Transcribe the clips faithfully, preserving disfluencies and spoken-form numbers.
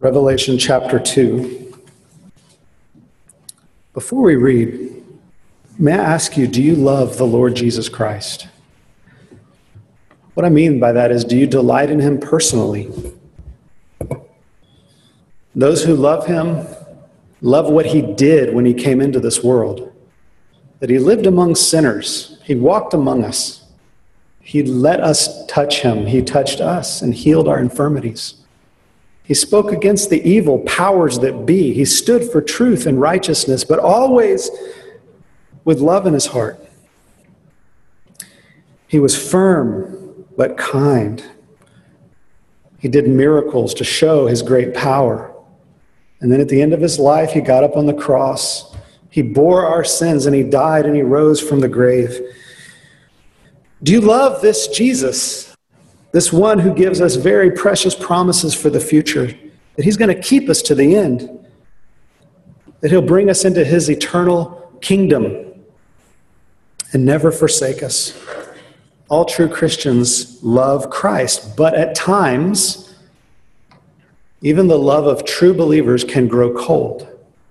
Revelation chapter two. Before we read, may I ask you, do you love the Lord Jesus Christ? What I mean by that is, do you delight in him personally? Those who love him love what he did when he came into this world. That he lived among sinners. He walked among us. He let us touch him. He touched us and healed our infirmities. He spoke against the evil powers that be. He stood for truth and righteousness, but always with love in his heart. He was firm but kind. He did miracles to show his great power. And then at the end of his life, he got up on the cross. He bore our sins and he died and he rose from the grave. Do you love this Jesus? This one who gives us very precious promises for the future, that he's going to keep us to the end, that he'll bring us into his eternal kingdom and never forsake us. All true Christians love Christ, but at times, even the love of true believers can grow cold.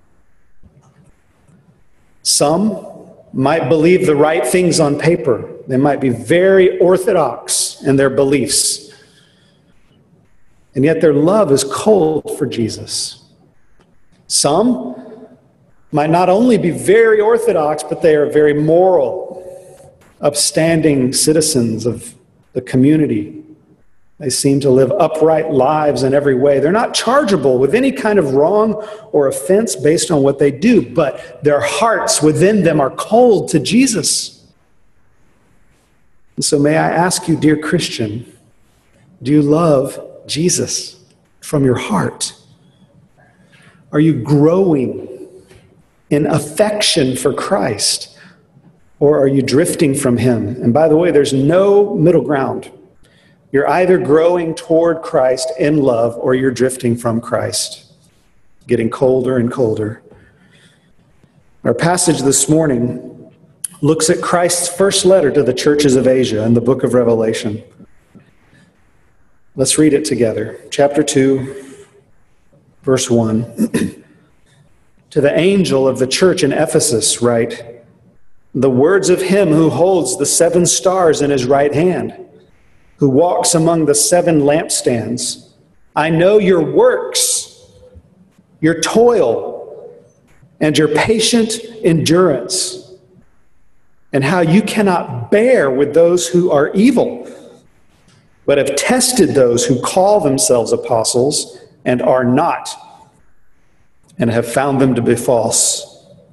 Some might believe the right things on paper. They might be very orthodox in their beliefs. And yet their love is cold for Jesus. Some might not only be very orthodox, but they are very moral, upstanding citizens of the community. They seem to live upright lives in every way. They're not chargeable with any kind of wrong or offense based on what they do, but their hearts within them are cold to Jesus. And so may I ask you, dear Christian, do you love Jesus from your heart? Are you growing in affection for Christ, or are you drifting from him? And by the way, there's no middle ground. You're either growing toward Christ in love or you're drifting from Christ, getting colder and colder. Our passage this morning looks at Christ's first letter to the churches of Asia in the book of Revelation. Let's read it together. Chapter two, verse one. To the angel of the church in Ephesus write, the words of him who holds the seven stars in his right hand, who walks among the seven lampstands. I know your works, your toil, and your patient endurance, and how you cannot bear with those who are evil, but have tested those who call themselves apostles and are not, and have found them to be false.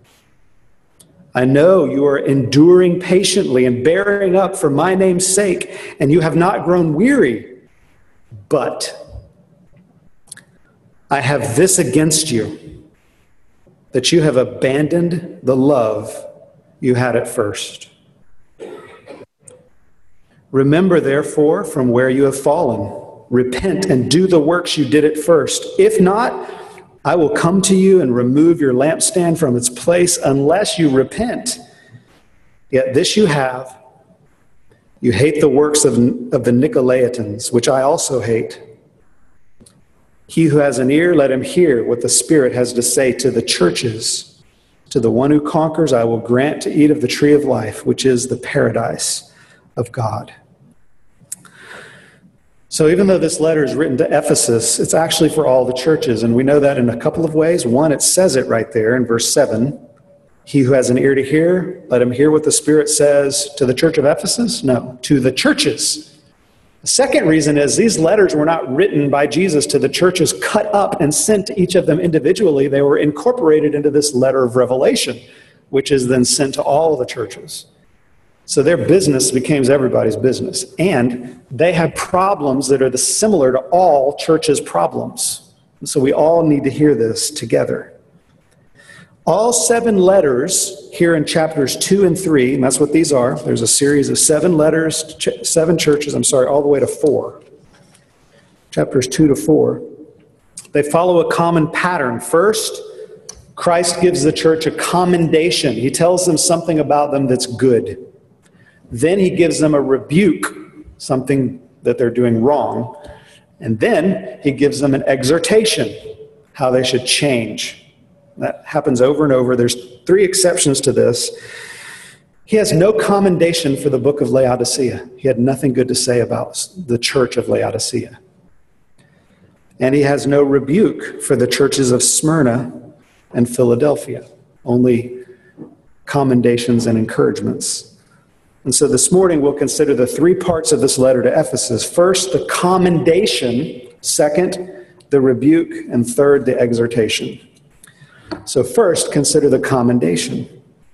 I know you are enduring patiently and bearing up for my name's sake, and you have not grown weary. But I have this against you, that you have abandoned the love you had at first. Remember, therefore, from where you have fallen. Repent and do the works you did at first. If not, I will come to you and remove your lampstand from its place unless you repent. Yet this you have. You hate the works of, of the Nicolaitans, which I also hate. He who has an ear, let him hear what the Spirit has to say to the churches. To the one who conquers, I will grant to eat of the tree of life, which is the paradise of God. So even though this letter is written to Ephesus, it's actually for all the churches, and we know that in a couple of ways. One, it says it right there in verse seven. He who has an ear to hear, let him hear what the Spirit says to the church of Ephesus? No, to the churches. The second reason is these letters were not written by Jesus to the churches, cut up and sent to each of them individually. They were incorporated into this letter of Revelation, which is then sent to all the churches. So their business becomes everybody's business. And they have problems that are the similar to all churches' problems. And so we all need to hear this together. All seven letters here in chapters two and three, and that's what these are. There's a series of seven letters, ch- seven churches, I'm sorry, all the way to four. Chapters two to four. They follow a common pattern. First, Christ gives the church a commendation. He tells them something about them that's good. Then he gives them a rebuke, something that they're doing wrong. And then he gives them an exhortation, how they should change. That happens over and over. There's three exceptions to this. He has no commendation for the book of Laodicea. He had nothing good to say about the church of Laodicea. And he has no rebuke for the churches of Smyrna and Philadelphia. Only commendations and encouragements. And so this morning we'll consider the three parts of this letter to Ephesus. First, the commendation. Second, the rebuke. And third, the exhortation. So first, consider the commendation.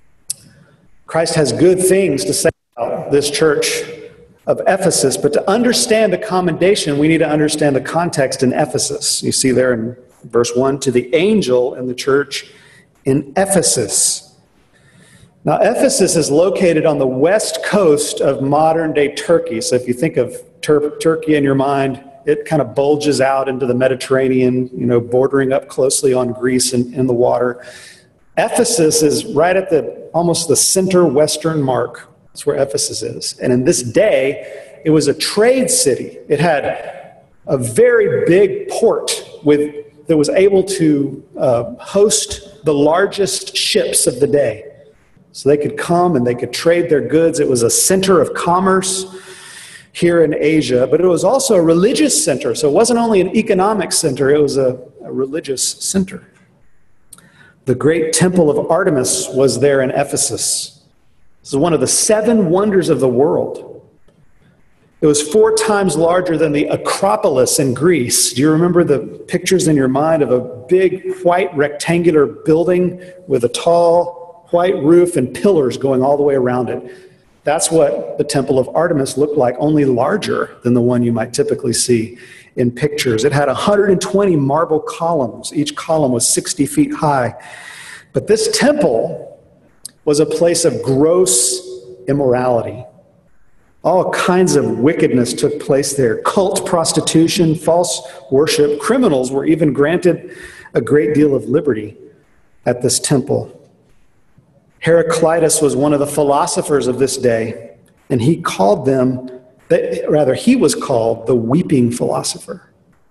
Christ has good things to say about this church of Ephesus, but to understand the commendation, we need to understand the context in Ephesus. You see there in verse one, to the angel in the church in Ephesus. Now, Ephesus is located on the west coast of modern-day Turkey. So if you think of Tur- Turkey in your mind, it kind of bulges out into the Mediterranean, you know, bordering up closely on Greece and in the water. Ephesus is right at the almost the center western mark. That's where Ephesus is. And in this day, it was a trade city. It had a very big port with that was able to uh, host the largest ships of the day. So they could come and they could trade their goods. It was a center of commerce here in Asia, but it was also a religious center. So it wasn't only an economic center, it was a, a religious center. The great temple of Artemis was there in Ephesus. This is one of the seven wonders of the world. It was four times larger than the Acropolis in Greece. Do you remember the pictures in your mind of a big white rectangular building with a tall white roof and pillars going all the way around it? That's what the Temple of Artemis looked like, only larger than the one you might typically see in pictures. It had one hundred twenty marble columns. Each column was sixty feet high. But this temple was a place of gross immorality. All kinds of wickedness took place there. Cult prostitution, false worship. Criminals were even granted a great deal of liberty at this temple. Heraclitus was one of the philosophers of this day, and he called them, rather, he was called the weeping philosopher.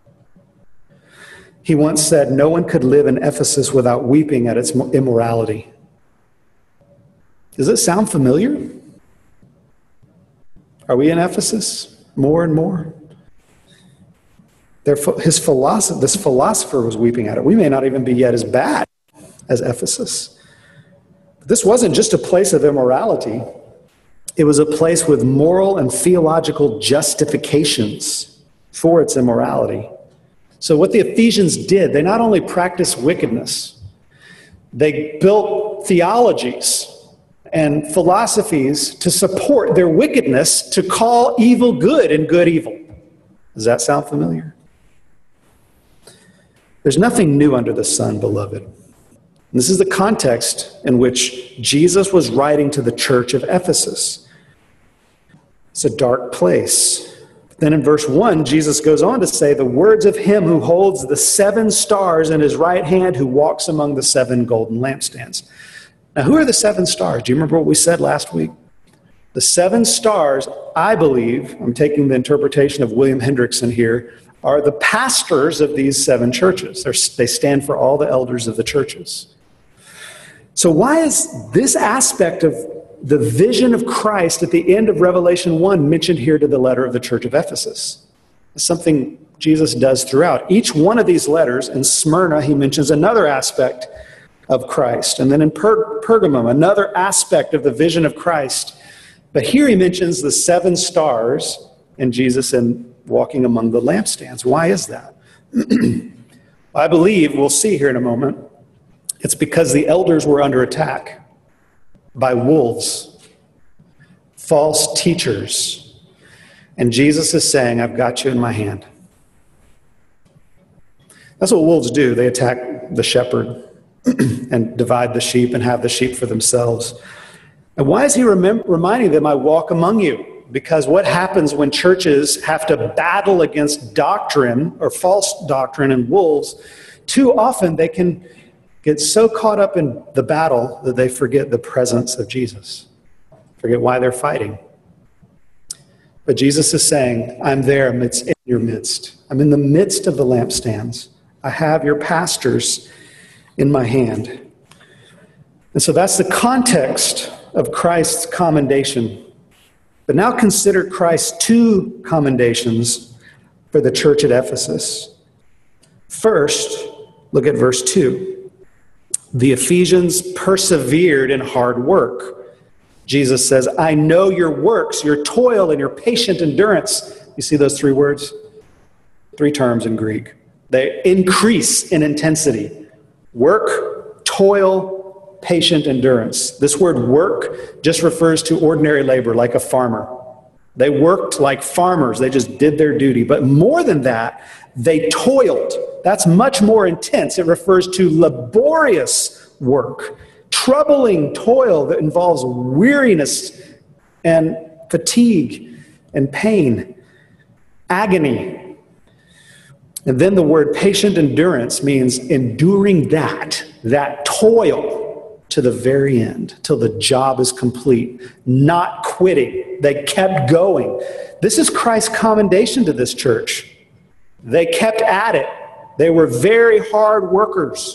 He once said, no one could live in Ephesus without weeping at its immorality. Does it sound familiar? Are we in Ephesus more and more? Their, his philosopher, this philosopher was weeping at it. We may not even be yet as bad as Ephesus. This wasn't just a place of immorality. It was a place with moral and theological justifications for its immorality. So what the Ephesians did, they not only practiced wickedness, they built theologies and philosophies to support their wickedness, to call evil good and good evil. Does that sound familiar? There's nothing new under the sun, beloved. And this is the context in which Jesus was writing to the church of Ephesus. It's a dark place. Then in verse one, Jesus goes on to say, the words of him who holds the seven stars in his right hand, who walks among the seven golden lampstands. Now, who are the seven stars? Do you remember what we said last week? The seven stars, I believe, I'm taking the interpretation of William Hendrickson here, are the pastors of these seven churches. They're, they stand for all the elders of the churches. So why is this aspect of the vision of Christ at the end of Revelation one mentioned here to the letter of the church of Ephesus? It's something Jesus does throughout. Each one of these letters, in Smyrna, he mentions another aspect of Christ. And then in per- Pergamum, another aspect of the vision of Christ. But here he mentions the seven stars and Jesus in walking among the lampstands. Why is that? I believe, we'll see here in a moment, it's because the elders were under attack by wolves, false teachers. And Jesus is saying, I've got you in my hand. That's what wolves do. They attack the shepherd and divide the sheep and have the sheep for themselves. And why is he remem- reminding them, I walk among you? Because what happens when churches have to battle against doctrine or false doctrine and wolves, too often they can get so caught up in the battle that they forget the presence of Jesus, forget why they're fighting. But Jesus is saying, I'm there amidst, in your midst. I'm in the midst of the lampstands. I have your pastors in my hand. And so that's the context of Christ's commendation. But now consider Christ's two commendations for the church at Ephesus. First, look at verse two. The Ephesians persevered in hard work. Jesus says, I know your works, your toil, and your patient endurance. You see those three words? Three terms in Greek. They increase in intensity. Work, toil, patient endurance. This word work just refers to ordinary labor, like a farmer. They worked like farmers. They just did their duty. But more than that, they toiled. That's much more intense. It refers to laborious work. Troubling toil that involves weariness and fatigue and pain, agony. And then the word patient endurance means enduring that, that toil to the very end, till the job is complete, not quitting. They kept going. This is Christ's commendation to this church. They kept at it. They were very hard workers.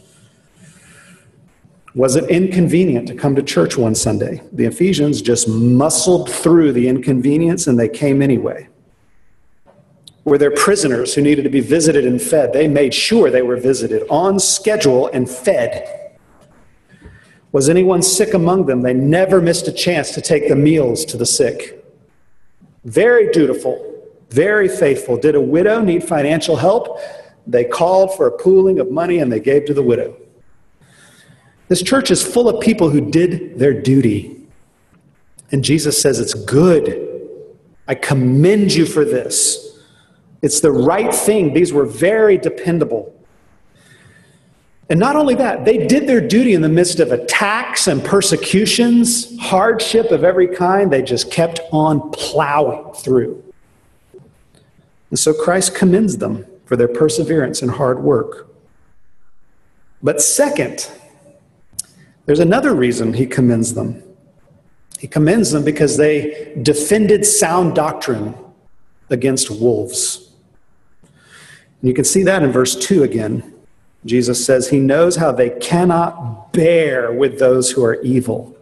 Was it inconvenient to come to church one Sunday? The Ephesians just muscled through the inconvenience and they came anyway. Were there prisoners who needed to be visited and fed? They made sure they were visited on schedule and fed. Was anyone sick among them? They never missed a chance to take the meals to the sick. Very dutiful, very faithful. Did a widow need financial help? They called for a pooling of money and they gave to the widow. This church is full of people who did their duty. And Jesus says, it's good. I commend you for this. It's the right thing. These were very dependable. And not only that, they did their duty in the midst of attacks and persecutions, hardship of every kind. They just kept on plowing through. And so Christ commends them for their perseverance and hard work. But second, there's another reason he commends them. He commends them because they defended sound doctrine against wolves. And you can see that in verse two again. Jesus says he knows how they cannot bear with those who are evil,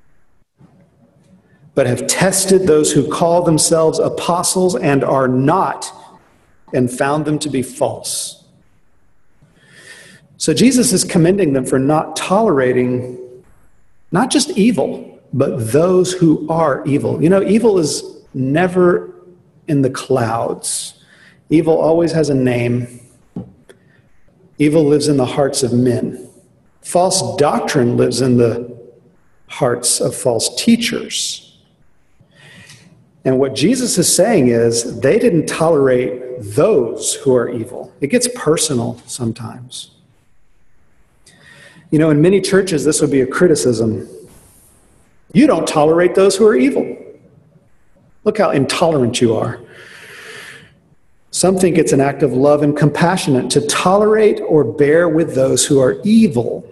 but have tested those who call themselves apostles and are not, and found them to be false. So Jesus is commending them for not tolerating not just evil, but those who are evil. You know, evil is never in the clouds. Evil always has a name. Evil lives in the hearts of men. False doctrine lives in the hearts of false teachers. And what Jesus is saying is they didn't tolerate those who are evil. It gets personal sometimes. You know, in many churches, this would be a criticism. You don't tolerate those who are evil. Look how intolerant you are. Some think it's an act of love and compassion to tolerate or bear with those who are evil.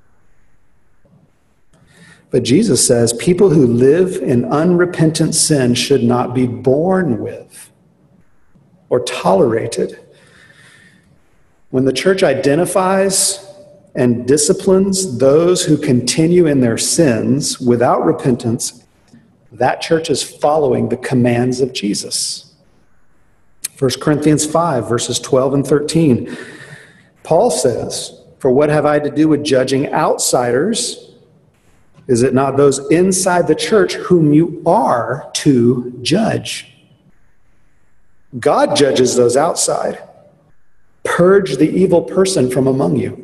But Jesus says people who live in unrepentant sin should not be borne with or tolerated. When the church identifies and disciplines those who continue in their sins without repentance, that church is following the commands of Jesus. First Corinthians five, verses twelve and thirteen. Paul says, "For what have I to do with judging outsiders? Is it not those inside the church whom you are to judge? God judges those outside. Purge the evil person from among you."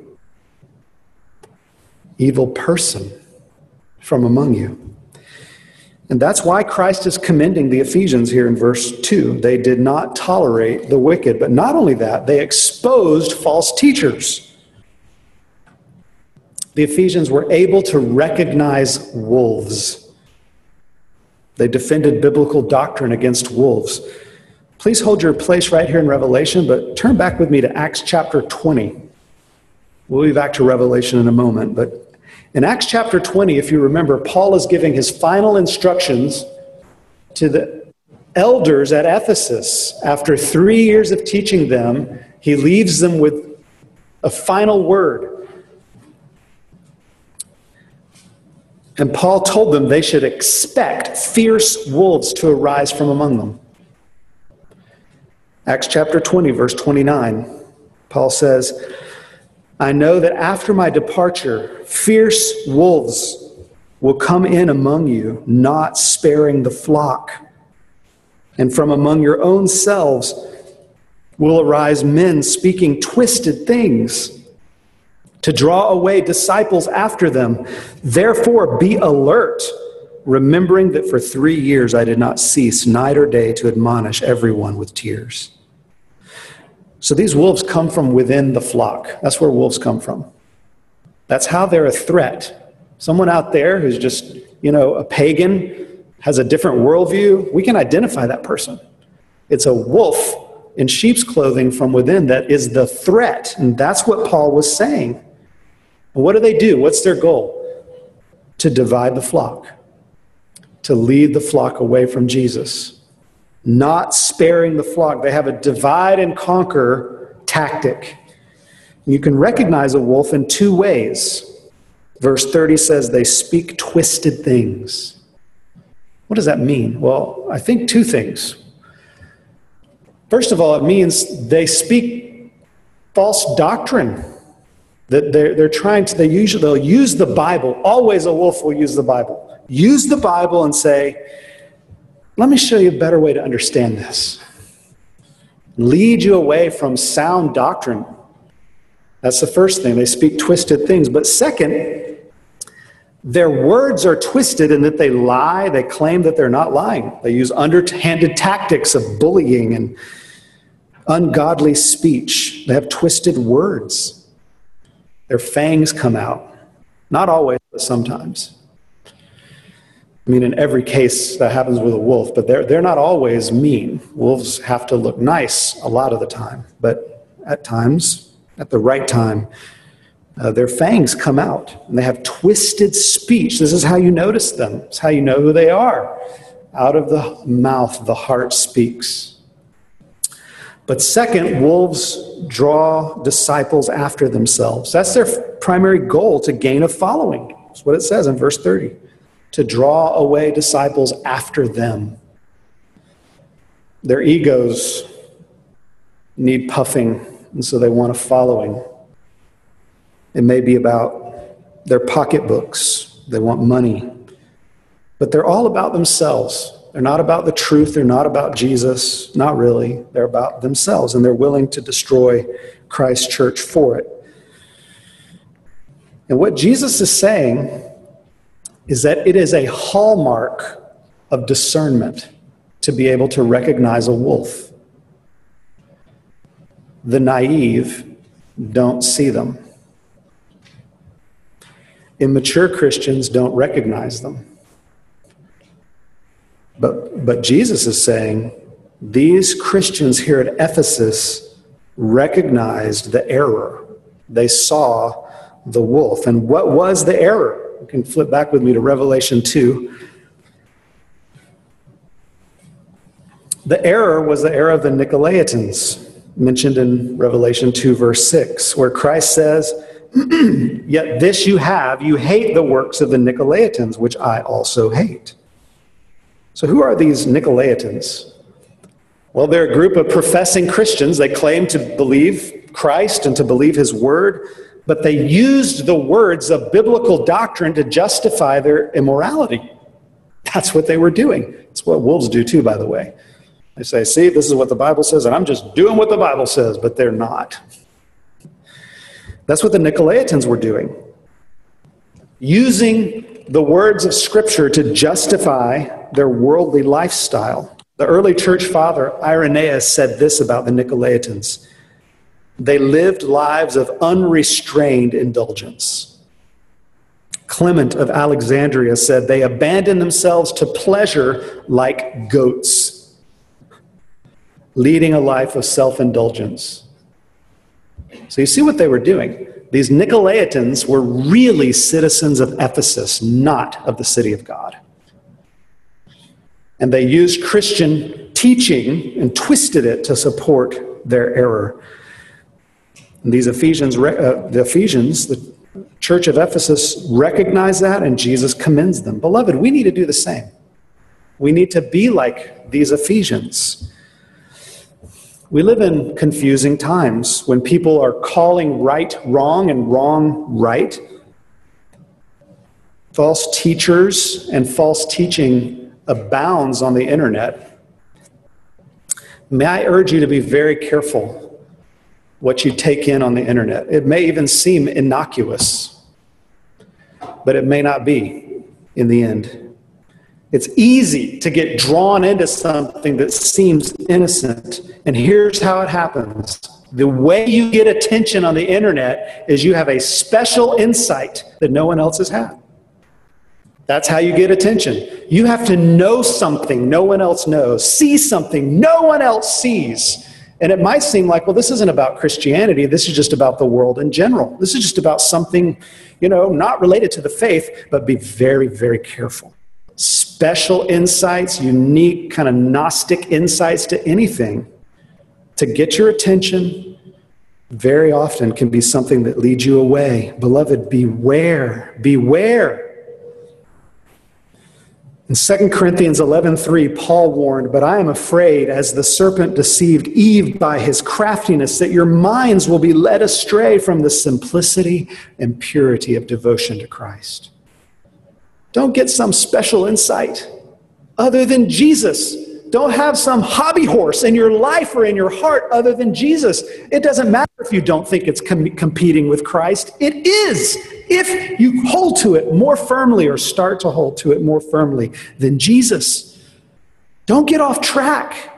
Evil person from among you. And that's why Christ is commending the Ephesians here in verse two. They did not tolerate the wicked, but not only that, they exposed false teachers. The Ephesians were able to recognize wolves. They defended biblical doctrine against wolves. Please hold your place right here in Revelation, but turn back with me to Acts chapter twenty. We'll be back to Revelation in a moment, but in Acts chapter twenty, if you remember, Paul is giving his final instructions to the elders at Ephesus, after three years of teaching them, he leaves them with a final word. And Paul told them they should expect fierce wolves to arise from among them. Acts chapter twenty, verse twenty-nine, Paul says, I know that after my departure, fierce wolves will come in among you, not sparing the flock. And from among your own selves will arise men speaking twisted things to draw away disciples after them. Therefore, be alert, remembering that for three years I did not cease night or day to admonish everyone with tears. So these wolves come from within the flock. That's where wolves come from. That's how they're a threat. Someone out there who's just, you know, a pagan, has a different worldview, we can identify that person. It's a wolf in sheep's clothing from within that is the threat. And that's what Paul was saying. And what do they do? What's their goal? To divide the flock, to lead the flock away from Jesus, not sparing the flock. They have a divide and conquer tactic. You can recognize a wolf in two ways. Verse thirty says they speak twisted things. What does that mean? Well, I think two things. First of all, it means they speak false doctrine. That they're, they're trying to, they usually, they'll use the Bible. Always a wolf will use the Bible. Use the Bible and say, let me show you a better way to understand this. Lead you away from sound doctrine. That's the first thing. They speak twisted things. But second, their words are twisted in that they lie. They claim that they're not lying. They use underhanded tactics of bullying and ungodly speech. They have twisted words. Their fangs come out. Not always, but sometimes. I mean, in every case that happens with a wolf, but they're, they're not always mean. Wolves have to look nice a lot of the time, but at times, at the right time, uh, their fangs come out, and they have twisted speech. This is how you notice them. It's how you know who they are. Out of the mouth, the heart speaks. But second, wolves draw disciples after themselves. That's their primary goal, to gain a following. That's what it says in verse thirty. To draw away disciples after them. Their egos need puffing, and so they want a following. It may be about their pocketbooks. They want money. But they're all about themselves. They're not about the truth. They're not about Jesus. Not really. They're about themselves, and they're willing to destroy Christ's church for it. And what Jesus is saying is that it is a hallmark of discernment to be able to recognize a wolf. The naive don't see them. Immature Christians don't recognize them. But, but Jesus is saying these Christians here at Ephesus recognized the error. They saw the wolf. And what was the error? You can flip back with me to Revelation two. The error was the error of the Nicolaitans, mentioned in Revelation two, verse six, where Christ says, yet this you have, you hate the works of the Nicolaitans, which I also hate. So who are these Nicolaitans? Well, they're a group of professing Christians. They claim to believe Christ and to believe his word, but they used the words of biblical doctrine to justify their immorality. That's what they were doing. It's what wolves do too, by the way. They say, see, this is what the Bible says, and I'm just doing what the Bible says, but they're not. That's what the Nicolaitans were doing. Using the words of Scripture to justify their worldly lifestyle. The early church father, Irenaeus, said this about the Nicolaitans. They lived lives of unrestrained indulgence. Clement of Alexandria said they abandoned themselves to pleasure like goats, leading a life of self-indulgence. So you see what they were doing. These Nicolaitans were really citizens of Ephesus, not of the city of God. And they used Christian teaching and twisted it to support their error. And these Ephesians, uh, the Ephesians, the church of Ephesus, recognize that, and Jesus commends them. Beloved, we need to do the same. We need to be like these Ephesians. We live in confusing times when people are calling right wrong and wrong right. False teachers and false teaching abounds on the internet. May I urge you to be very careful what you take in on the internet. It may even seem innocuous, but it may not be in the end. It's easy to get drawn into something that seems innocent. And here's how it happens. The way you get attention on the internet is you have a special insight that no one else has had. That's how you get attention. You have to know something no one else knows, see something no one else sees. And it might seem like, well, this isn't about Christianity. This is just about the world in general. This is just about something, you know, not related to the faith, but be very, very careful. Special insights, unique kind of Gnostic insights to anything to get your attention very often can be something that leads you away. Beloved, beware, beware. In Second Corinthians eleven three, Paul warned, "But I am afraid, as the serpent deceived Eve by his craftiness, that your minds will be led astray from the simplicity and purity of devotion to Christ." Don't get some special insight other than Jesus. Don't have some hobby horse in your life or in your heart other than Jesus. It doesn't matter if you don't think it's com- competing with Christ. It is, if you hold to it more firmly or start to hold to it more firmly than Jesus. Don't get off track.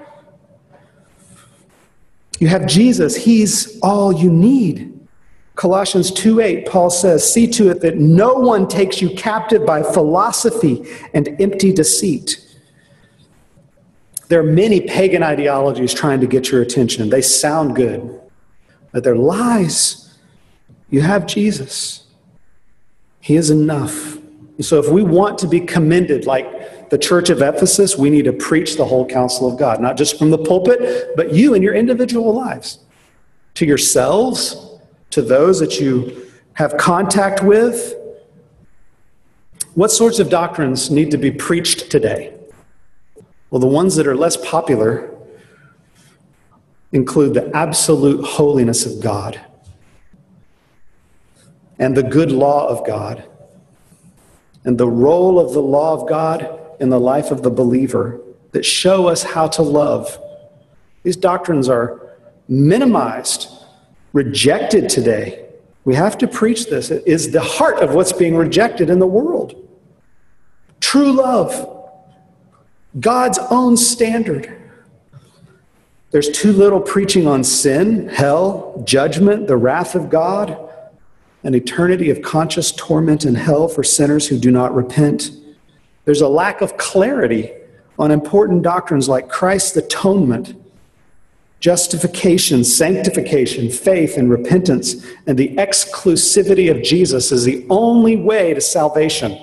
You have Jesus. He's all you need. Colossians two eight, Paul says, "See to it that no one takes you captive by philosophy and empty deceit." There are many pagan ideologies trying to get your attention. They sound good, but they're lies. You have Jesus. He is enough. So if we want to be commended like the church of Ephesus, we need to preach the whole counsel of God, not just from the pulpit, but you in your individual lives, to yourselves, to those that you have contact with. What sorts of doctrines need to be preached today? Well, the ones that are less popular include the absolute holiness of God and the good law of God and the role of the law of God in the life of the believer that show us how to love. These doctrines are minimized, rejected today. We have to preach this. It is the heart of what's being rejected in the world. True love. God's own standard. There's too little preaching on sin, hell, judgment, the wrath of God, an eternity of conscious torment in hell for sinners who do not repent. There's a lack of clarity on important doctrines like Christ's atonement, justification, sanctification, faith, and repentance, and the exclusivity of Jesus is the only way to salvation.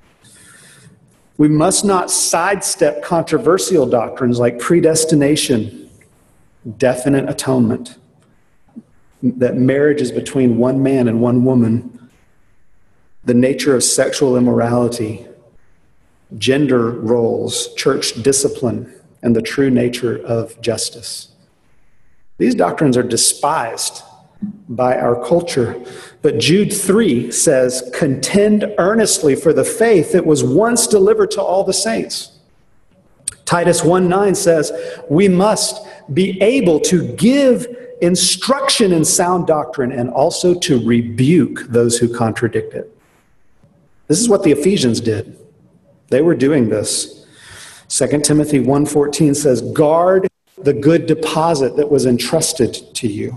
We must not sidestep controversial doctrines like predestination, definite atonement, that marriage is between one man and one woman, the nature of sexual immorality, gender roles, church discipline, and the true nature of justice. These doctrines are despised by our culture. But Jude three says, "Contend earnestly for the faith that was once delivered to all the saints." Titus one nine says, "We must be able to give instruction in sound doctrine and also to rebuke those who contradict it." This is what the Ephesians did. They were doing this. Second Timothy one fourteen says, "Guard the good deposit that was entrusted to you."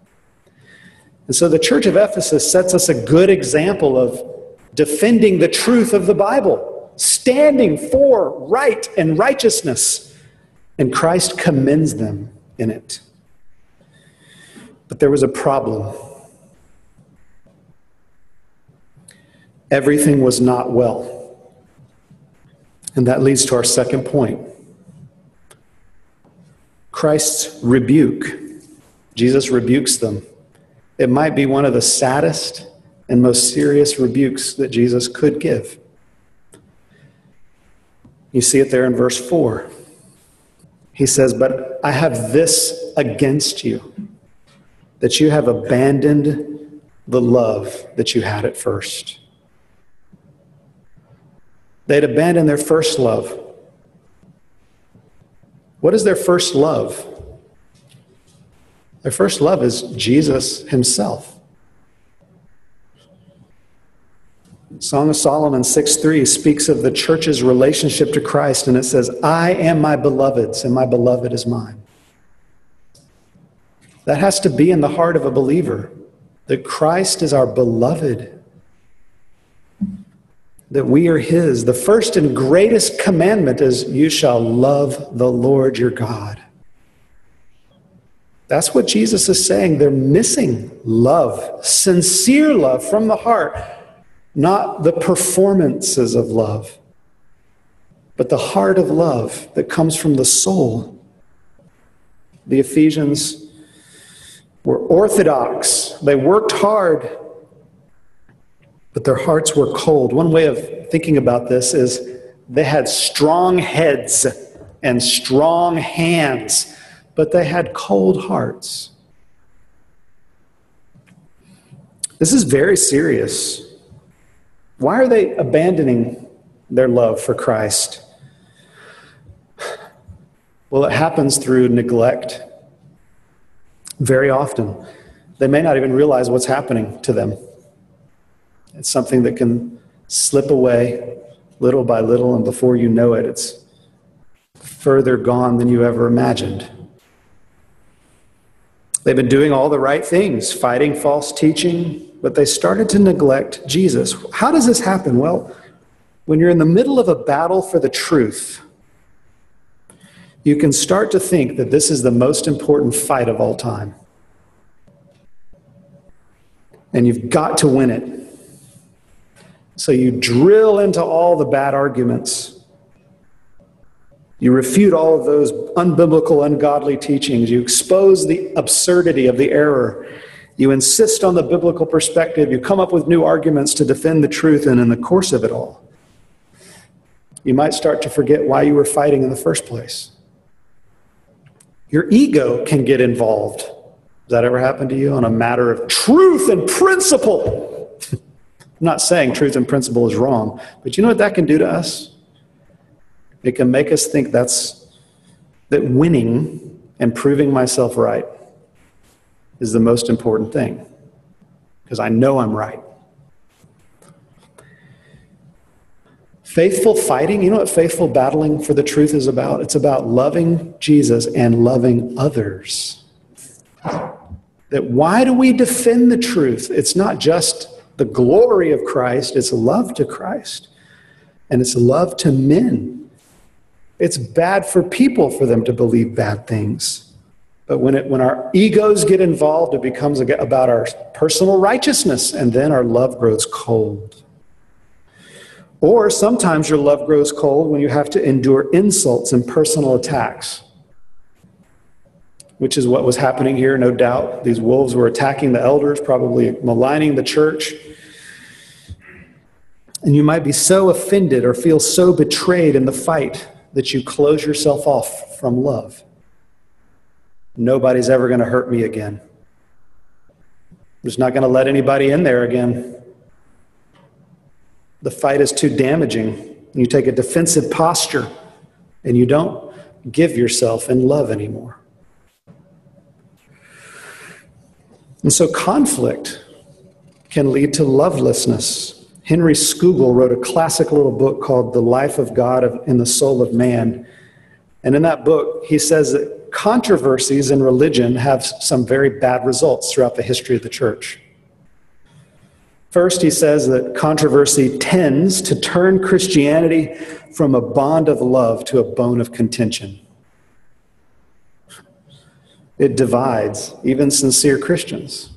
And so the church of Ephesus sets us a good example of defending the truth of the Bible, standing for right and righteousness, and Christ commends them in it. But there was a problem. Everything was not well. And that leads to our second point. Christ's rebuke. Jesus rebukes them. It might be one of the saddest and most serious rebukes that Jesus could give. You see it there in verse four. He says, "But I have this against you, that you have abandoned the love that you had at first." They'd abandoned their first love. What is their first love? Their first love is Jesus himself. Song of Solomon six three speaks of the church's relationship to Christ, and it says, "I am my beloved's, and my beloved is mine." That has to be in the heart of a believer, that Christ is our beloved, that we are his. The first and greatest commandment is, "You shall love the Lord your God." That's what Jesus is saying. They're missing love, sincere love from the heart, not the performances of love, but the heart of love that comes from the soul. The Ephesians were orthodox. They worked hard, but their hearts were cold. One way of thinking about this is they had strong heads and strong hands, but they had cold hearts. This is very serious. Why are they abandoning their love for Christ? Well, it happens through neglect. Very often, they may not even realize what's happening to them. It's something that can slip away little by little, and before you know it, it's further gone than you ever imagined. They've been doing all the right things, fighting false teaching, but they started to neglect Jesus. How does this happen? Well, when you're in the middle of a battle for the truth, you can start to think that this is the most important fight of all time. And you've got to win it. So you drill into all the bad arguments. You refute all of those unbiblical, ungodly teachings. You expose the absurdity of the error. You insist on the biblical perspective. You come up with new arguments to defend the truth, and in the course of it all, you might start to forget why you were fighting in the first place. Your ego can get involved. Has that ever happened to you on a matter of truth and principle? I'm not saying truth and principle is wrong, but you know what that can do to us? It can make us think that's that winning and proving myself right is the most important thing, because I know I'm right. Faithful fighting, you know what faithful battling for the truth is about? It's about loving Jesus and loving others. That why do we defend the truth? It's not just the glory of Christ, it's love to Christ. And it's love to men. It's bad for people for them to believe bad things. But when it when our egos get involved, it becomes about our personal righteousness, and then our love grows cold. Or sometimes your love grows cold when you have to endure insults and personal attacks, which is what was happening here, no doubt. These wolves were attacking the elders, probably maligning the church. And you might be so offended or feel so betrayed in the fight that you close yourself off from love. Nobody's ever going to hurt me again. I'm just not going to let anybody in there again. The fight is too damaging. You take a defensive posture and you don't give yourself in love anymore. And so conflict can lead to lovelessness. Henry Scougal wrote a classic little book called The Life of God in the Soul of Man. And in that book, he says that controversies in religion have some very bad results throughout the history of the church. First, he says that controversy tends to turn Christianity from a bond of love to a bone of contention. It divides even sincere Christians.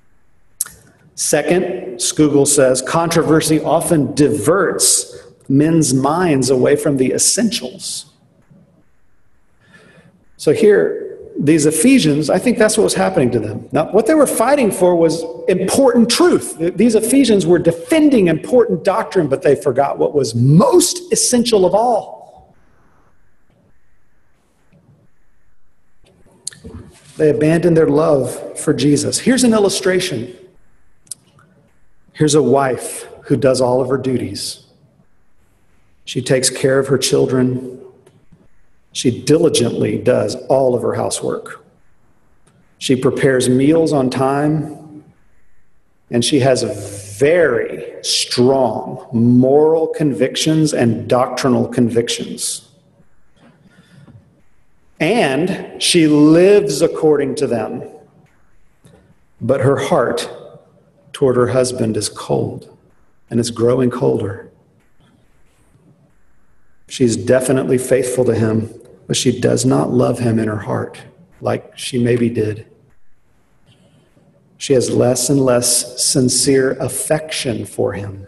Second, Scougal says, controversy often diverts men's minds away from the essentials. So here, these Ephesians, I think that's what was happening to them. Now, what they were fighting for was important truth. These Ephesians were defending important doctrine, but they forgot what was most essential of all. They abandoned their love for Jesus. Here's an illustration. Here's a wife who does all of her duties. She takes care of her children. She diligently does all of her housework. She prepares meals on time, and she has very strong moral convictions and doctrinal convictions. And she lives according to them. But her heart toward her husband is cold, and it's growing colder. She's definitely faithful to him, but she does not love him in her heart like she maybe did. She has less and less sincere affection for him.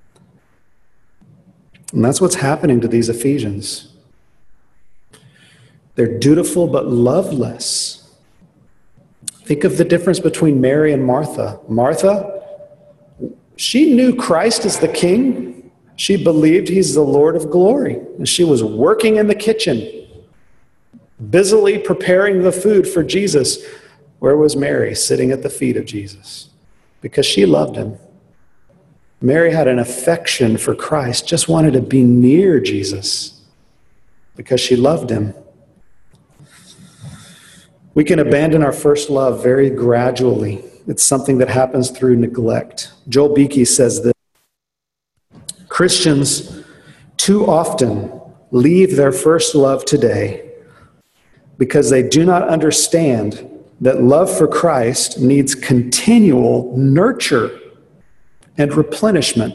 And that's what's happening to these Ephesians. They're dutiful but loveless. Think of the difference between Mary and Martha. Martha, she knew Christ as the King. She believed he's the Lord of glory. And she was working in the kitchen, busily preparing the food for Jesus. Where was Mary? Sitting at the feet of Jesus, because she loved him. Mary had an affection for Christ, just wanted to be near Jesus because she loved him. We can abandon our first love very gradually. It's something that happens through neglect. Joel Beeke says this: Christians too often leave their first love today because they do not understand that love for Christ needs continual nurture and replenishment.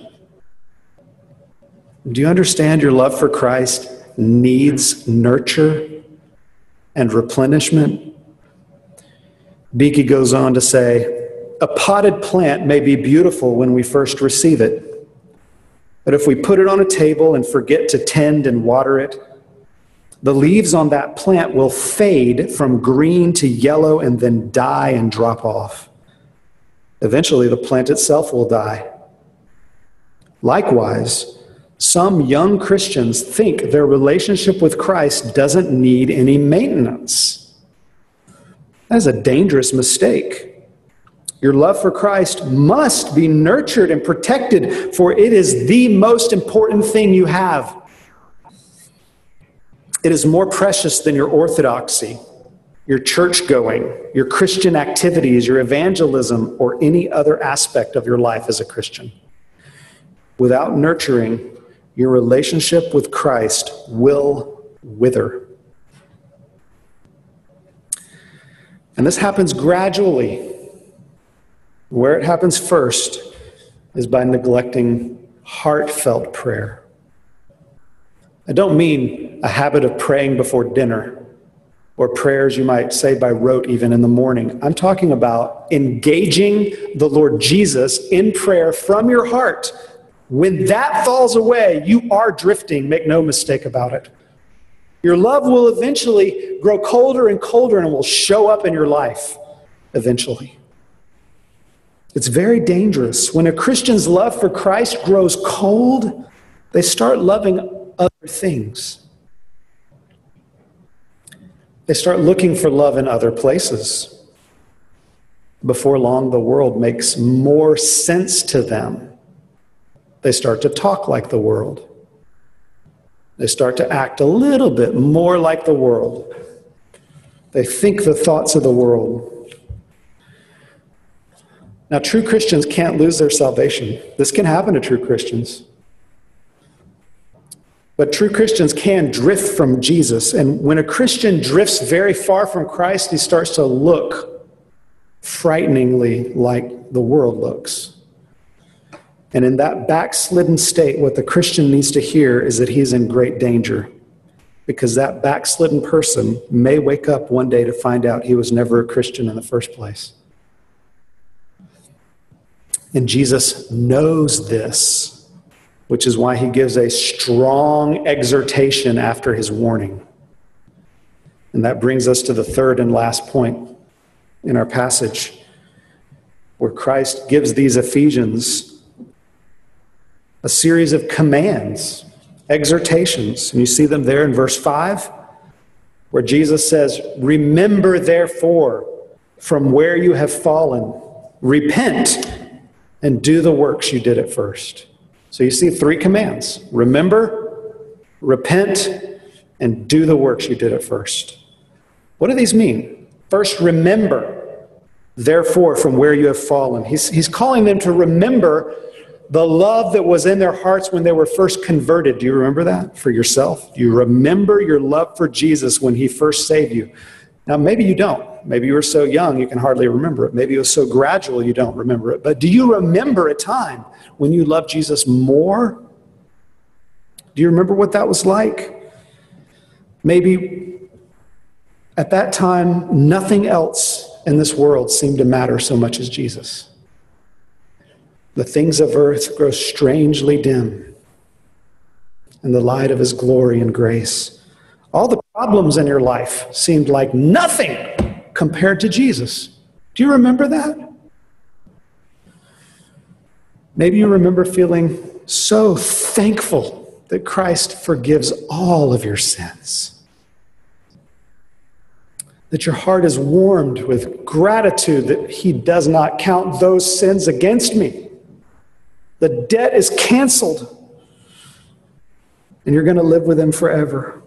Do you understand your love for Christ needs nurture and replenishment? Beeke goes on to say, a potted plant may be beautiful when we first receive it, but if we put it on a table and forget to tend and water it, the leaves on that plant will fade from green to yellow and then die and drop off. Eventually, the plant itself will die. Likewise, some young Christians think their relationship with Christ doesn't need any maintenance. That is a dangerous mistake. Your love for Christ must be nurtured and protected, for it is the most important thing you have. It is more precious than your orthodoxy, your church going, your Christian activities, your evangelism, or any other aspect of your life as a Christian. Without nurturing, your relationship with Christ will wither. And this happens gradually. Where it happens first is by neglecting heartfelt prayer. I don't mean a habit of praying before dinner or prayers you might say by rote even in the morning. I'm talking about engaging the Lord Jesus in prayer from your heart. When that falls away, you are drifting, make no mistake about it. Your love will eventually grow colder and colder and will show up in your life eventually. It's very dangerous. When a Christian's love for Christ grows cold, they start loving other things. They start looking for love in other places. Before long, the world makes more sense to them. They start to talk like the world. They start to act a little bit more like the world. They think the thoughts of the world. Now, true Christians can't lose their salvation. This can happen to true Christians. But true Christians can drift from Jesus. And when a Christian drifts very far from Christ, he starts to look frighteningly like the world looks. And in that backslidden state, what the Christian needs to hear is that he's in great danger, because that backslidden person may wake up one day to find out he was never a Christian in the first place. And Jesus knows this, which is why he gives a strong exhortation after his warning. And that brings us to the third and last point in our passage, where Christ gives these Ephesians a series of commands, exhortations. And you see them there in verse five, where Jesus says, "Remember therefore from where you have fallen, repent and do the works you did at first." So you see three commands: remember, repent, and do the works you did at first. What do these mean? First, remember, therefore, from where you have fallen. He's, he's calling them to remember the love that was in their hearts when they were first converted. Do you remember that for yourself? Do you remember your love for Jesus when he first saved you? Now, maybe you don't. Maybe you were so young you can hardly remember it. Maybe it was so gradual you don't remember it. But do you remember a time when you loved Jesus more? Do you remember what that was like? Maybe at that time, nothing else in this world seemed to matter so much as Jesus. The things of earth grow strangely dim in the light of his glory and grace. All the problems in your life seemed like nothing compared to Jesus. Do you remember that? Maybe you remember feeling so thankful that Christ forgives all of your sins, that your heart is warmed with gratitude that he does not count those sins against me. The debt is canceled, and you're going to live with him forever.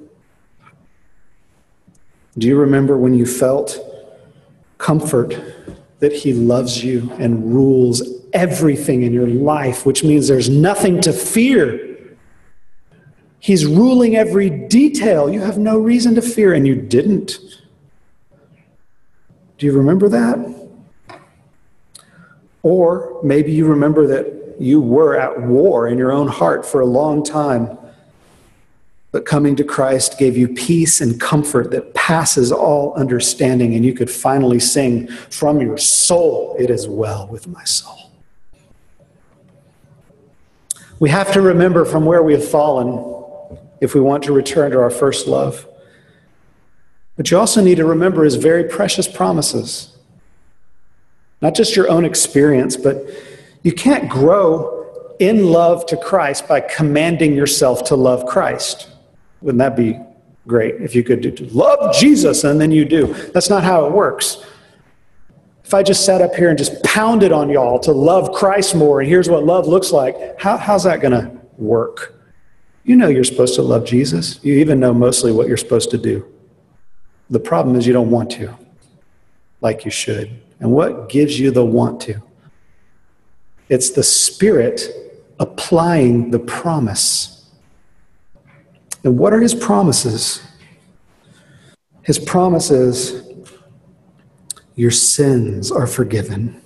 Do you remember when you felt comfort that he loves you and rules everything in your life, which means there's nothing to fear? He's ruling every detail. You have no reason to fear, and you didn't. Do you remember that? Or maybe you remember that you were at war in your own heart for a long time, but coming to Christ gave you peace and comfort that passes all understanding, and you could finally sing from your soul, "It is well with my soul." We have to remember from where we have fallen if we want to return to our first love. But you also need to remember his very precious promises. Not just your own experience, but you can't grow in love to Christ by commanding yourself to love Christ. Wouldn't that be great if you could do, love Jesus, and then you do? That's not how it works. If I just sat up here and just pounded on y'all to love Christ more, and here's what love looks like, how, how's that going to work? You know you're supposed to love Jesus. You even know mostly what you're supposed to do. The problem is you don't want to, like you should. And what gives you the want to? It's the Spirit applying the promise. And what are his promises? His promise is, your sins are forgiven.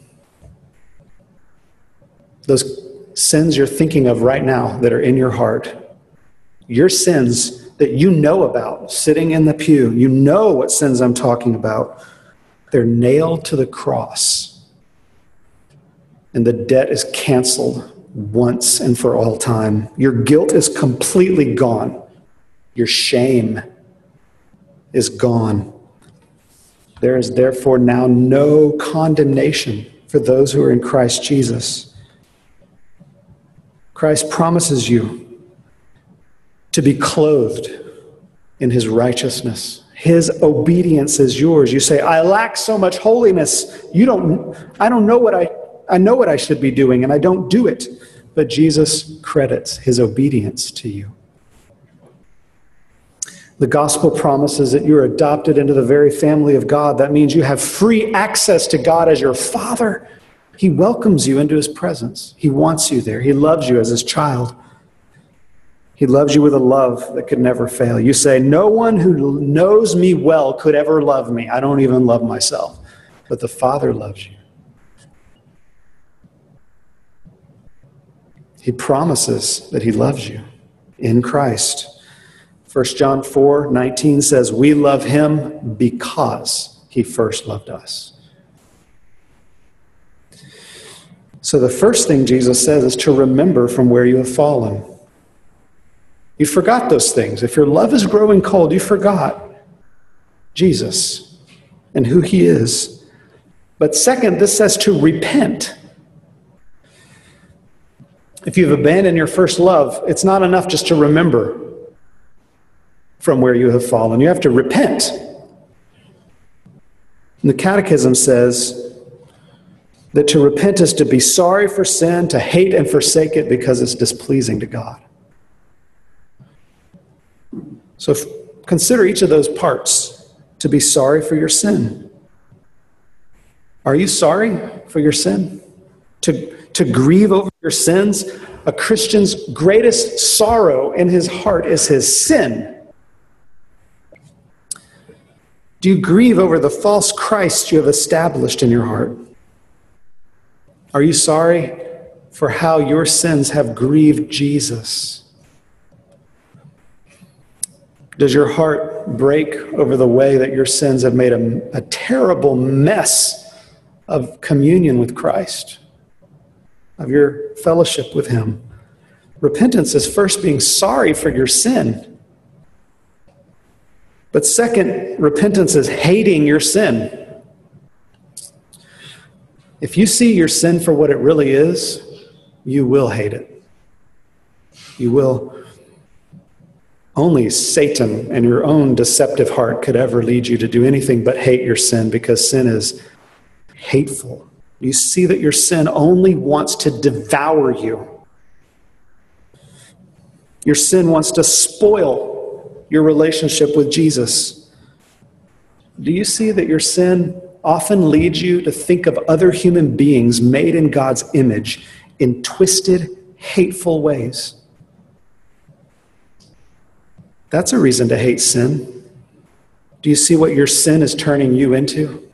Those sins you're thinking of right now that are in your heart, your sins that you know about, sitting in the pew, you know what sins I'm talking about. They're nailed to the cross. And the debt is canceled once and for all time. Your guilt is completely gone. Your shame is gone. There is therefore now no condemnation for those who are in Christ Jesus. Christ promises you to be clothed in his righteousness. His obedience is yours. You say, I lack so much holiness. You don't, I don't know what I, I know what I should be doing, and I don't do it. But Jesus credits his obedience to you. The gospel promises that you're adopted into the very family of God. That means you have free access to God as your Father. He welcomes you into his presence. He wants you there. He loves you as his child. He loves you with a love that could never fail. You say, no one who knows me well could ever love me. I don't even love myself. But the Father loves you. He promises that he loves you in Christ. First John four nineteen says, we love him because he first loved us. So the first thing Jesus says is to remember from where you have fallen. You forgot those things. If your love is growing cold, you forgot. Jesus and who he is. But second, this says to repent. If you've abandoned your first love, it's not enough just to remember from where you have fallen. You have to repent. And the Catechism says that to repent is to be sorry for sin, to hate and forsake it because it's displeasing to God. So if, consider each of those parts. To be sorry for your sin. Are you sorry for your sin? To, to grieve over your sins? A Christian's greatest sorrow in his heart is his sin. Do you grieve over the false Christ you have established in your heart? Are you sorry for how your sins have grieved Jesus? Does your heart break over the way that your sins have made a, a terrible mess of communion with Christ, of your fellowship with him? Repentance is first being sorry for your sin. But second, repentance is hating your sin. If you see your sin for what it really is, you will hate it. You will. Only Satan and your own deceptive heart could ever lead you to do anything but hate your sin, because sin is hateful. You see that your sin only wants to devour you. Your sin wants to spoil your relationship with Jesus. Do you see that your sin often leads you to think of other human beings made in God's image in twisted, hateful ways? That's a reason to hate sin. Do you see what your sin is turning you into?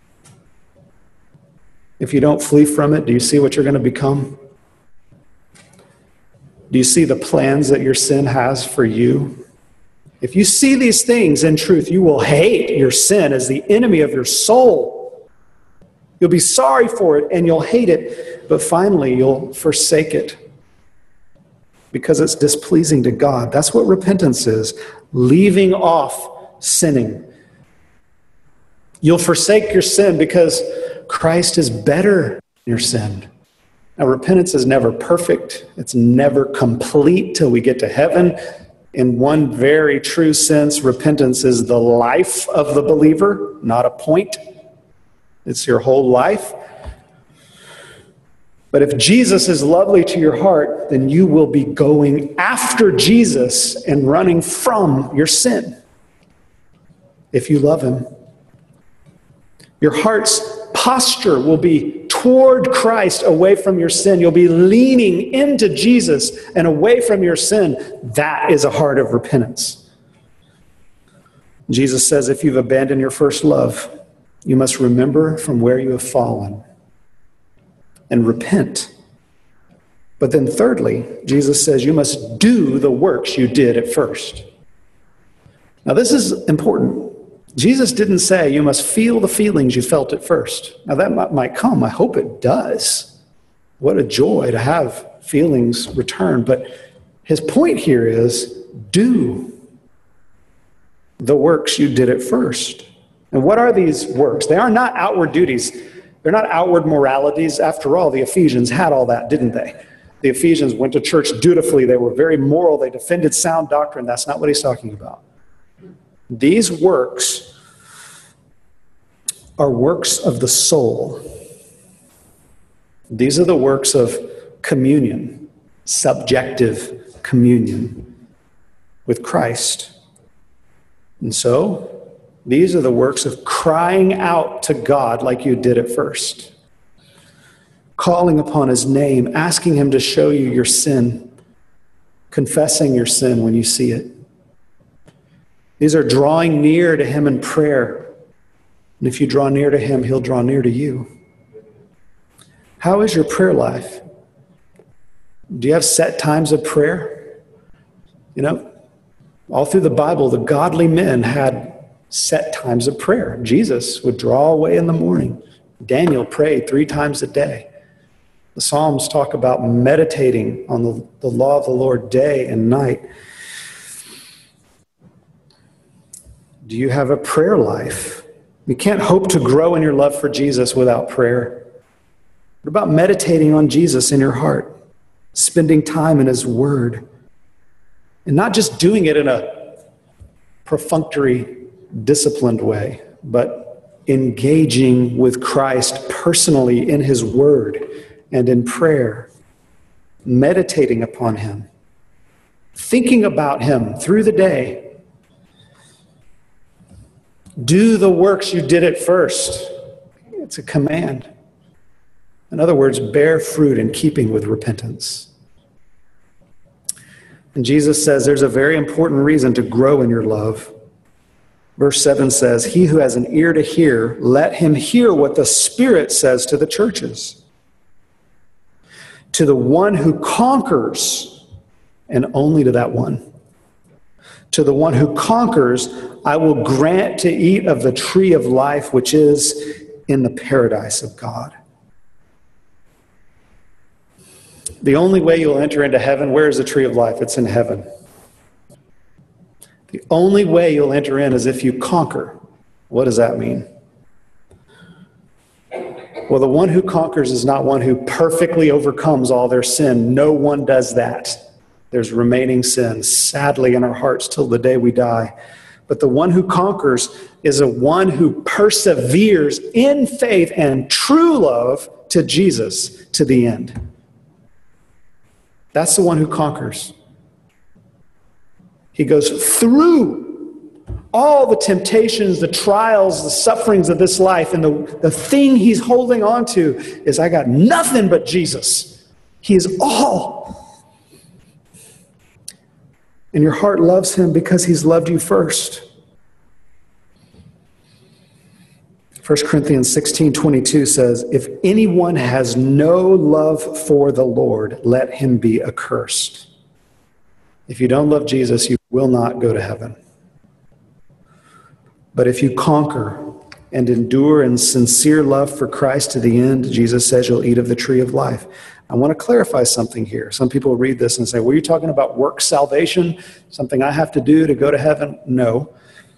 If you don't flee from it, do you see what you're going to become? Do you see the plans that your sin has for you? If you see these things in truth, you will hate your sin as the enemy of your soul. You'll be sorry for it and you'll hate it, but finally you'll forsake it because it's displeasing to God. That's what repentance is, leaving off sinning. You'll forsake your sin because Christ is better than your sin. Now, repentance is never perfect. It's never complete till we get to heaven. In one very true sense, repentance is the life of the believer, not a point. It's your whole life. But if Jesus is lovely to your heart, then you will be going after Jesus and running from your sin. If you love him. Your heart's posture will be toward Christ, away from your sin. You'll be leaning into Jesus and away from your sin. That is a heart of repentance. Jesus says, if you've abandoned your first love, you must remember from where you have fallen and repent. But then thirdly, Jesus says you must do the works you did at first. Now this is important. Jesus didn't say you must feel the feelings you felt at first. Now that might come. I hope it does. What a joy to have feelings return. But his point here is do the works you did at first. And what are these works? They are not outward duties. They're not outward moralities. After all, the Ephesians had all that, didn't they? The Ephesians went to church dutifully. They were very moral. They defended sound doctrine. That's not what he's talking about. These works are works of the soul. These are the works of communion, subjective communion with Christ. And so, these are the works of crying out to God like you did at first. Calling upon his name, asking him to show you your sin, confessing your sin when you see it. These are drawing near to him in prayer. And if you draw near to him, he'll draw near to you. How is your prayer life? Do you have set times of prayer? You know, all through the Bible, the godly men had set times of prayer. Jesus would draw away in the morning. Daniel prayed three times a day. The Psalms talk about meditating on the, the law of the Lord day and night. Do you have a prayer life? You can't hope to grow in your love for Jesus without prayer. What about meditating on Jesus in your heart? Spending time in his word? And not just doing it in a perfunctory, disciplined way, but engaging with Christ personally in his word and in prayer, meditating upon him, thinking about him through the day. Do the works you did at first. It's a command. In other words, bear fruit in keeping with repentance. And Jesus says there's a very important reason to grow in your love. Verse seven says, he who has an ear to hear, let him hear what the Spirit says to the churches. To the one who conquers, and only to that one, to the one who conquers, I will grant to eat of the tree of life, which is in the paradise of God. The only way you'll enter into heaven, where is the tree of life? It's in heaven. The only way you'll enter in is if you conquer. What does that mean? Well, the one who conquers is not one who perfectly overcomes all their sin. No one does that. There's remaining sin, sadly, in our hearts till the day we die. But the one who conquers is a one who perseveres in faith and true love to Jesus to the end. That's the one who conquers. He goes through all the temptations, the trials, the sufferings of this life, and the, the thing he's holding on to is, I got nothing but Jesus. He is all. And your heart loves him because he's loved you first. First Corinthians sixteen twenty-two says, if anyone has no love for the Lord, let him be accursed. If you don't love Jesus, you will not go to heaven. But if you conquer and endure in sincere love for Christ to the end, Jesus says you'll eat of the tree of life. I want to clarify something here. Some people read this and say, were you talking about work salvation? Something I have to do to go to heaven? No.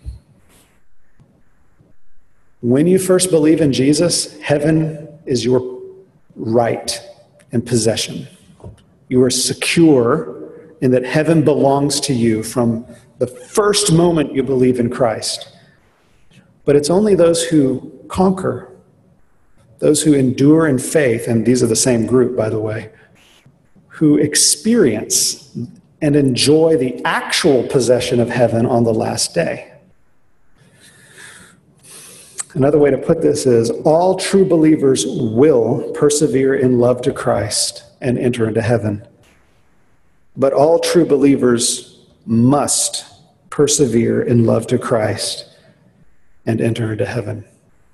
When you first believe in Jesus, heaven is your right and possession. You are secure in that heaven belongs to you from the first moment you believe in Christ. But it's only those who conquer, those who endure in faith, and these are the same group, by the way, who experience and enjoy the actual possession of heaven on the last day. Another way to put this is, all true believers will persevere in love to Christ and enter into heaven. But all true believers must persevere in love to Christ and enter into heaven.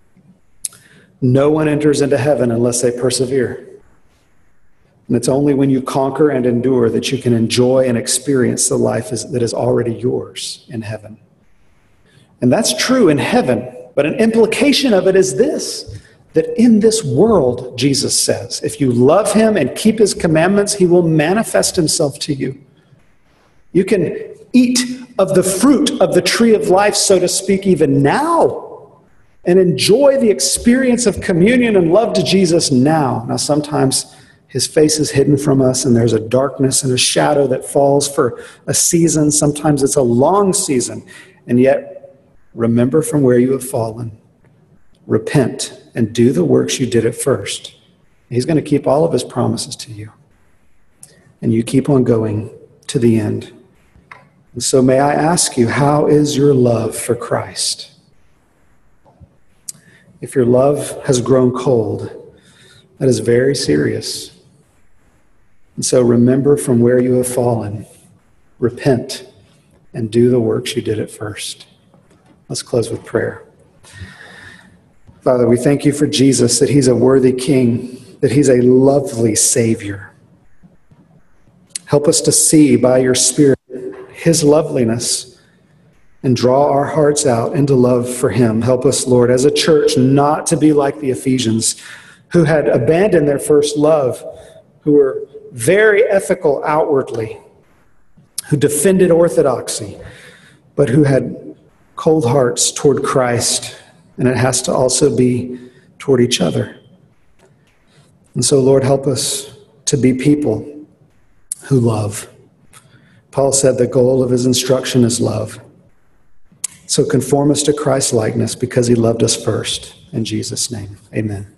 No one enters into heaven unless they persevere. And it's only when you conquer and endure that you can enjoy and experience the life that is already yours in heaven. And that's true in heaven. But an implication of it is this, that in this world, Jesus says, if you love him and keep his commandments, he will manifest himself to you. You can eat of the fruit of the tree of life, so to speak, even now, and enjoy the experience of communion and love to Jesus now. Now, sometimes his face is hidden from us, and there's a darkness and a shadow that falls for a season. Sometimes it's a long season, and yet remember from where you have fallen. Repent and do the works you did at first. He's going to keep all of his promises to you. And you keep on going to the end. And so may I ask you, how is your love for Christ? If your love has grown cold, that is very serious. And so remember from where you have fallen. Repent and do the works you did at first. Let's close with prayer. Father, we thank you for Jesus, that he's a worthy King, that he's a lovely Savior. Help us to see by your Spirit his loveliness and draw our hearts out into love for him. Help us, Lord, as a church, not to be like the Ephesians, who had abandoned their first love, who were very ethical outwardly, who defended orthodoxy, but who had cold hearts toward Christ, and it has to also be toward each other. And so, Lord, help us to be people who love. Paul said the goal of his instruction is love. So conform us to Christ's likeness because he loved us first. In Jesus' name, amen.